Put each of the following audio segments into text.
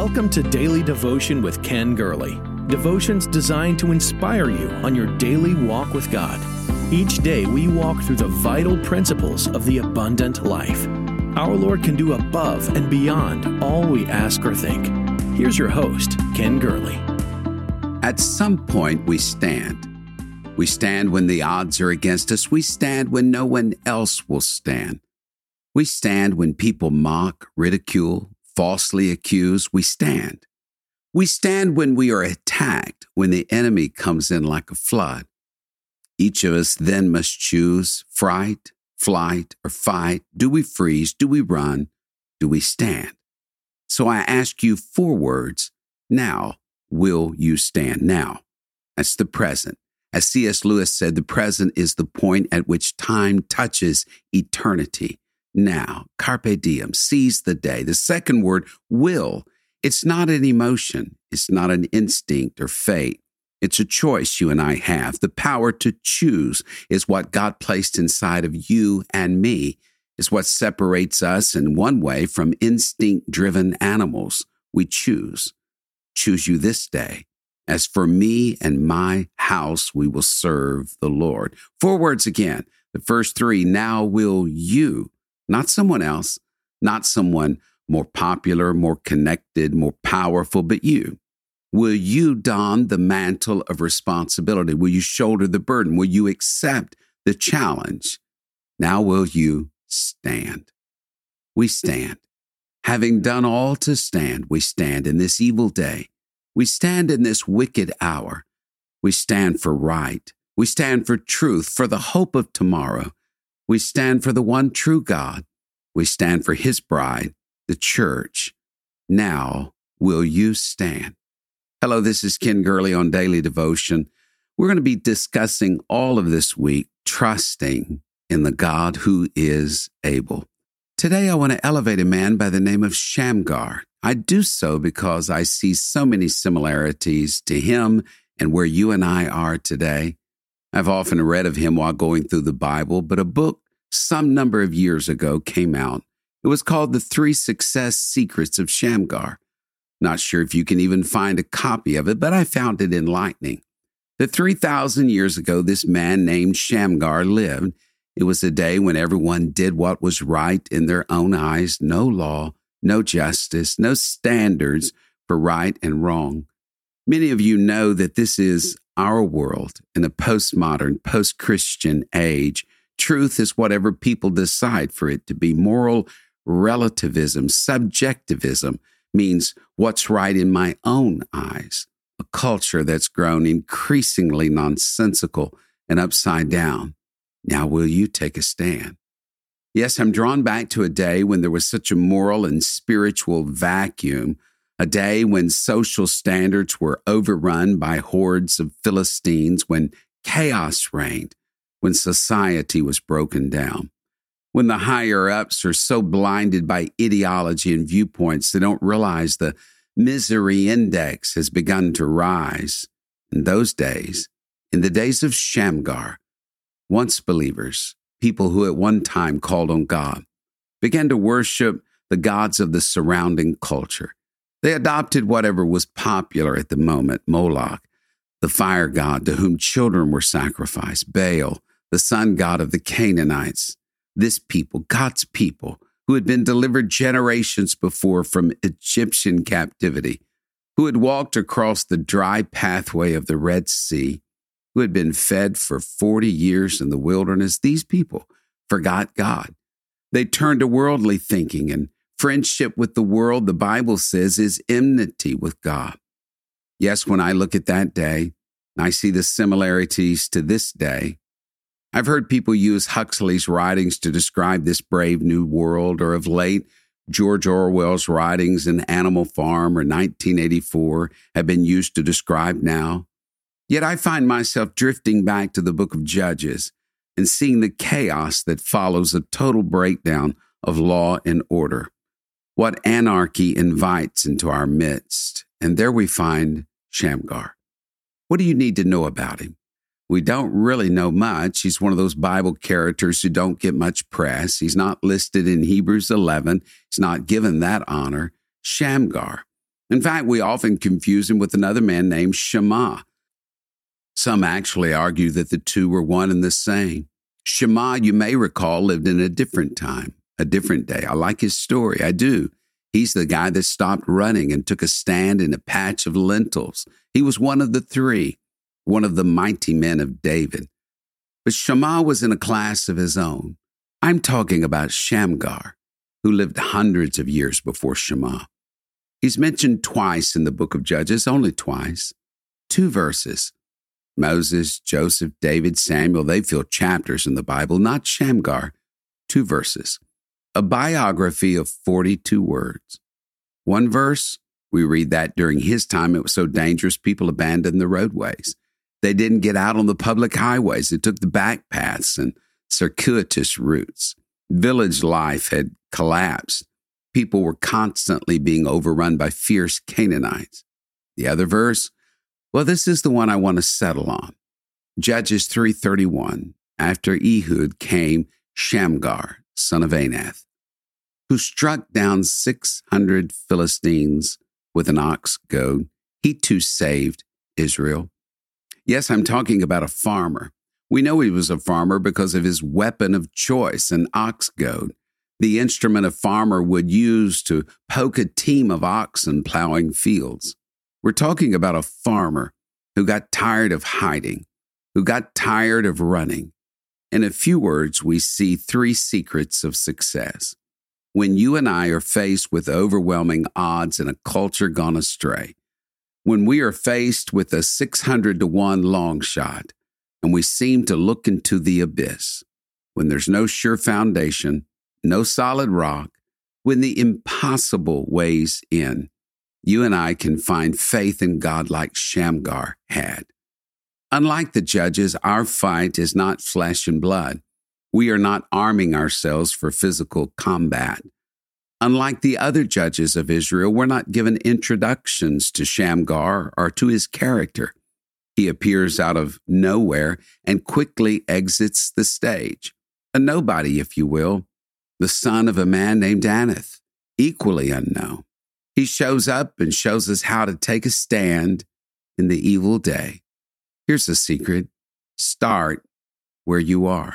Welcome to Daily Devotion with Ken Gurley. Devotions designed to inspire you on your daily walk with God. Each day we walk through the vital principles of the abundant life. Our Lord can do above and beyond all we ask or think. Here's your host, Ken Gurley. At some point we stand. We stand when the odds are against us. We stand when no one else will stand. We stand when people mock, ridicule, falsely accuse. We stand. We stand when we are attacked, when the enemy comes in like a flood. Each of us then must choose fright, flight, or fight. Do we freeze? Do we run? Do we stand? So I ask you 4 words. Now, will you stand? Now. That's the present. As C.S. Lewis said, the present is the point at which time touches eternity. Now, carpe diem, seize the day. The second word, will. It's not an emotion. It's not an instinct or fate. It's a choice you and I have. The power to choose is what God placed inside of you and me. It's what separates us in one way from instinct-driven animals. We choose. Choose you this day. As for me and my house, we will serve the Lord. 4 words again. The first 3, now will you. Not someone else, not someone more popular, more connected, more powerful, but you. Will you don the mantle of responsibility? Will you shoulder the burden? Will you accept the challenge? Now will you stand? We stand. Having done all to stand, we stand in this evil day. We stand in this wicked hour. We stand for right. We stand for truth, for the hope of tomorrow. We stand for the one true God. We stand for his bride, the church. Now, will you stand? Hello, this is Ken Gurley on Daily Devotion. We're going to be discussing all of this week, trusting in the God who is able. Today, I want to elevate a man by the name of Shamgar. I do so because I see so many similarities to him and where you and I are today. I've often read of him while going through the Bible, but a book some number of years ago came out. It was called The 3 Success Secrets of Shamgar. Not sure if you can even find a copy of it, but I found it enlightening. That 3,000 years ago, this man named Shamgar lived. It was a day when everyone did what was right in their own eyes. No law, no justice, no standards for right and wrong. Many of you know that this is our world in a postmodern, post-Christian age. Truth is whatever people decide for it to be. Moral relativism, subjectivism, means what's right in my own eyes. A culture that's grown increasingly nonsensical and upside down. Now will you take a stand? Yes, I'm drawn back to a day when there was such a moral and spiritual vacuum, a day when social standards were overrun by hordes of Philistines, when chaos reigned, when society was broken down, when the higher-ups are so blinded by ideology and viewpoints they don't realize the misery index has begun to rise. In those days, in the days of Shamgar, once believers, people who at one time called on God, began to worship the gods of the surrounding culture. They adopted whatever was popular at the moment, Moloch, the fire god to whom children were sacrificed, Baal, the sun god of the Canaanites. This people, God's people, who had been delivered generations before from Egyptian captivity, who had walked across the dry pathway of the Red Sea, who had been fed for 40 years in the wilderness, these people forgot God. They turned to worldly thinking, and friendship with the world, the Bible says, is enmity with God. Yes, when I look at that day, I see the similarities to this day. I've heard people use Huxley's writings to describe this brave new world, or of late, George Orwell's writings in Animal Farm or 1984 have been used to describe now. Yet I find myself drifting back to the book of Judges and seeing the chaos that follows a total breakdown of law and order, what anarchy invites into our midst. And there we find Shamgar. What do you need to know about him? We don't really know much. He's one of those Bible characters who don't get much press. He's not listed in Hebrews 11. He's not given that honor. Shamgar. In fact, we often confuse him with another man named Shammah. Some actually argue that the two were one and the same. Shammah, you may recall, lived in a different time, a different day. I like his story. I do. He's the guy that stopped running and took a stand in a patch of lentils. He was one of the three, one of the mighty men of David. But Shammah was in a class of his own. I'm talking about Shamgar, who lived hundreds of years before Shammah. He's mentioned twice in the book of Judges, only twice. 2 verses. Moses, Joseph, David, Samuel, they fill chapters in the Bible, not Shamgar. 2 verses. A biography of 42 words. 1 verse, we read that during his time it was so dangerous people abandoned the roadways. They didn't get out on the public highways. They took the back paths and circuitous routes. Village life had collapsed. People were constantly being overrun by fierce Canaanites. The other verse, well, this is the one I want to settle on. Judges 3:31. After Ehud came Shamgar, son of Anath, who struck down 600 Philistines with an ox goad. He too saved Israel. Yes, I'm talking about a farmer. We know he was a farmer because of his weapon of choice, an ox goad, the instrument a farmer would use to poke a team of oxen plowing fields. We're talking about a farmer who got tired of hiding, who got tired of running. In a few words, we see 3 secrets of success. When you and I are faced with overwhelming odds in a culture gone astray, when we are faced with a 600-to-1 long shot, and we seem to look into the abyss, when there's no sure foundation, no solid rock, when the impossible weighs in, you and I can find faith in God like Shamgar had. Unlike the judges, our fight is not flesh and blood. We are not arming ourselves for physical combat. Unlike the other judges of Israel, we're not given introductions to Shamgar or to his character. He appears out of nowhere and quickly exits the stage. A nobody, if you will, the son of a man named Anath, equally unknown. He shows up and shows us how to take a stand in the evil day. Here's the secret. Start where you are.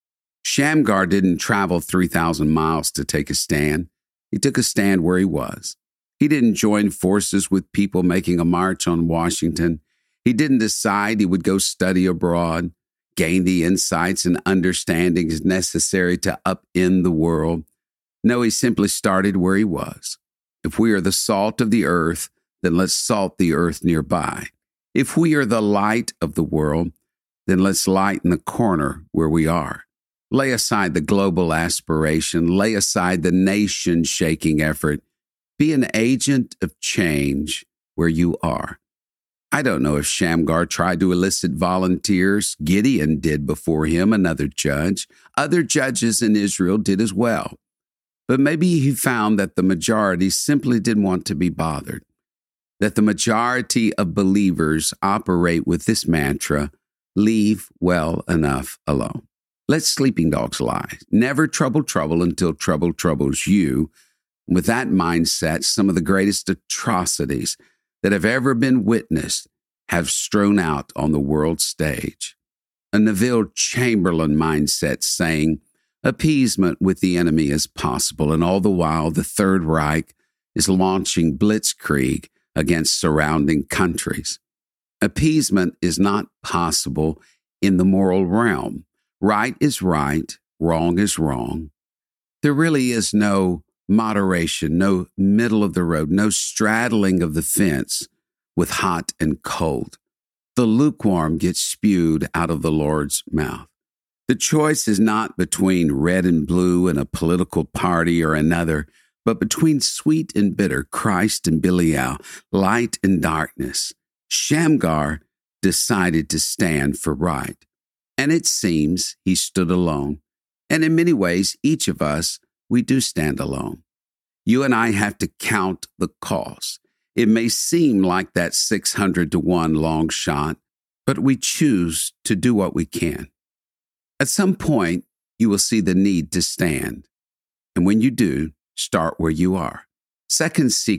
Shamgar didn't travel 3,000 miles to take a stand. He took a stand where he was. He didn't join forces with people making a march on Washington. He didn't decide he would go study abroad, gain the insights and understandings necessary to upend the world. No, he simply started where he was. If we are the salt of the earth, then let's salt the earth nearby. If we are the light of the world, then let's lighten the corner where we are. Lay aside the global aspiration. Lay aside the nation-shaking effort. Be an agent of change where you are. I don't know if Shamgar tried to elicit volunteers. Gideon did before him, another judge. Other judges in Israel did as well. But maybe he found that the majority simply didn't want to be bothered. That the majority of believers operate with this mantra, leave well enough alone. Let sleeping dogs lie. Never trouble until trouble troubles you. With that mindset, some of the greatest atrocities that have ever been witnessed have strewn out on the world stage. A Neville Chamberlain mindset saying, appeasement with the enemy is possible, and all the while the Third Reich is launching blitzkrieg against surrounding countries. Appeasement is not possible in the moral realm. Right is right, wrong is wrong. There really is no moderation, no middle of the road, no straddling of the fence with hot and cold. The lukewarm gets spewed out of the Lord's mouth. The choice is not between red and blue and a political party or another, but between sweet and bitter, Christ and Belial, light and darkness. Shamgar decided to stand for right. And it seems he stood alone. And in many ways, each of us, we do stand alone. You and I have to count the cost. It may seem like that 600-to-1 long shot, but we choose to do what we can. At some point, you will see the need to stand. And when you do, start where you are. Second secret,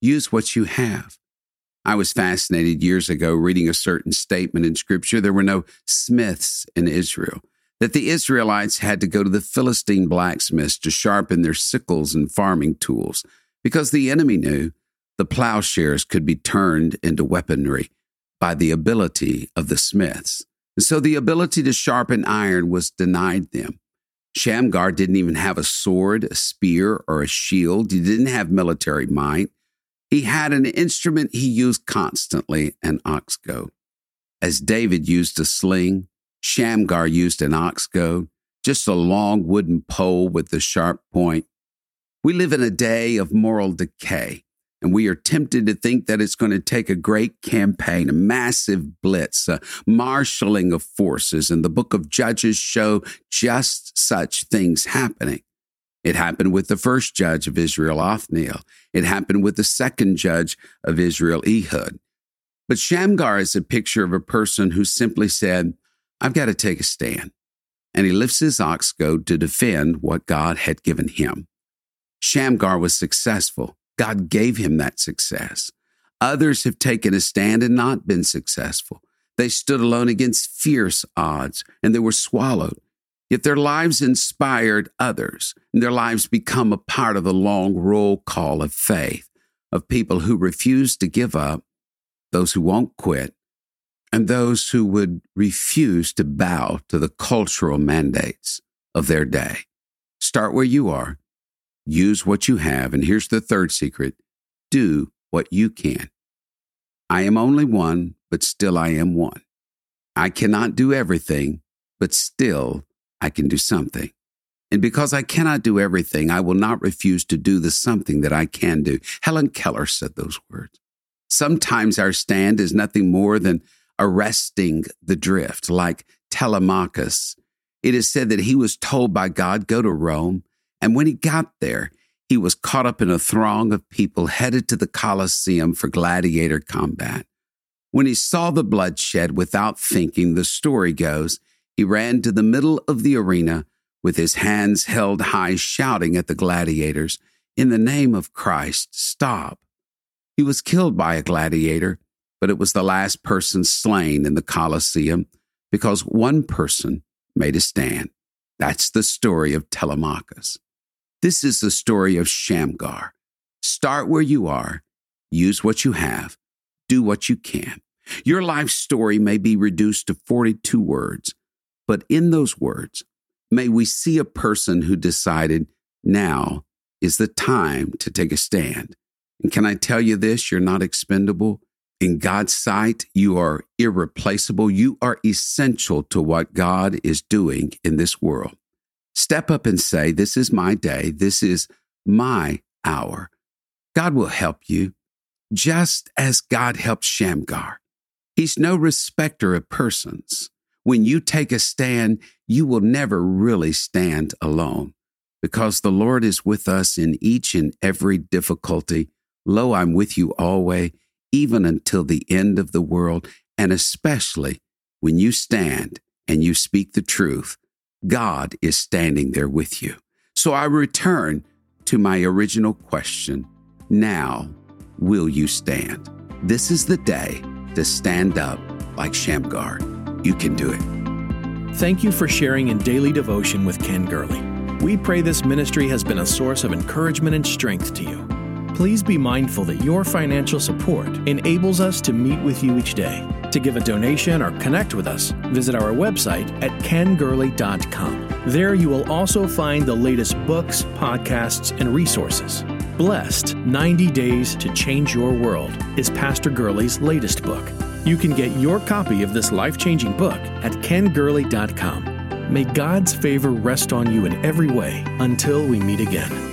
Use what you have. I was fascinated years ago reading a certain statement in Scripture. There were no smiths in Israel, that the Israelites had to go to the Philistine blacksmiths to sharpen their sickles and farming tools, because the enemy knew the plowshares could be turned into weaponry by the ability of the smiths. And so the ability to sharpen iron was denied them. Shamgar didn't even have a sword, a spear, or a shield. He didn't have military might. He had an instrument he used constantly, an ox goad. As David used a sling, Shamgar used an ox goad, just a long wooden pole with the sharp point. We live in a day of moral decay, and we are tempted to think that it's going to take a great campaign, a massive blitz, a marshaling of forces, and the book of Judges show just such things happening. It happened with the first judge of Israel, Othniel. It happened with the second judge of Israel, Ehud. But Shamgar is a picture of a person who simply said, I've got to take a stand. And he lifts his ox goad to defend what God had given him. Shamgar was successful. God gave him that success. Others have taken a stand and not been successful. They stood alone against fierce odds, and they were swallowed. Yet their lives inspired others, and their lives become a part of the long roll call of faith, of people who refuse to give up, those who won't quit, and those who would refuse to bow to the cultural mandates of their day. Start where you are. Use what you have. And here's the third secret. Do what you can. I am only one, but still I am one. I cannot do everything, but still I can do something. And because I cannot do everything, I will not refuse to do the something that I can do. Helen Keller said those words. Sometimes our stand is nothing more than arresting the drift, like Telemachus. It is said that he was told by God, go to Rome. And when he got there, he was caught up in a throng of people headed to the Colosseum for gladiator combat. When he saw the bloodshed without thinking, the story goes, he ran to the middle of the arena with his hands held high, shouting at the gladiators, in the name of Christ, stop. He was killed by a gladiator, but it was the last person slain in the Colosseum because one person made a stand. That's the story of Telemachus. This is the story of Shamgar. Start where you are. Use what you have. Do what you can. Your life story may be reduced to 42 words, but in those words, may we see a person who decided now is the time to take a stand. And can I tell you this? You're not expendable. In God's sight, you are irreplaceable. You are essential to what God is doing in this world. Step up and say, this is my day. This is my hour. God will help you, just as God helped Shamgar. He's no respecter of persons. When you take a stand, you will never really stand alone, because the Lord is with us in each and every difficulty. Lo, I'm with you always, even until the end of the world, and especially when you stand and you speak the truth, God is standing there with you. So I return to my original question. Now, will you stand? This is the day to stand up like Shamgar. You can do it. Thank you for sharing in Daily Devotion with Ken Gurley. We pray this ministry has been a source of encouragement and strength to you. Please be mindful that your financial support enables us to meet with you each day. To give a donation or connect with us, visit our website at kengurley.com. There you will also find the latest books, podcasts, and resources. Blessed 90 Days to Change Your World is Pastor Gurley's latest book. You can get your copy of this life-changing book at kengurley.com. May God's favor rest on you in every way until we meet again.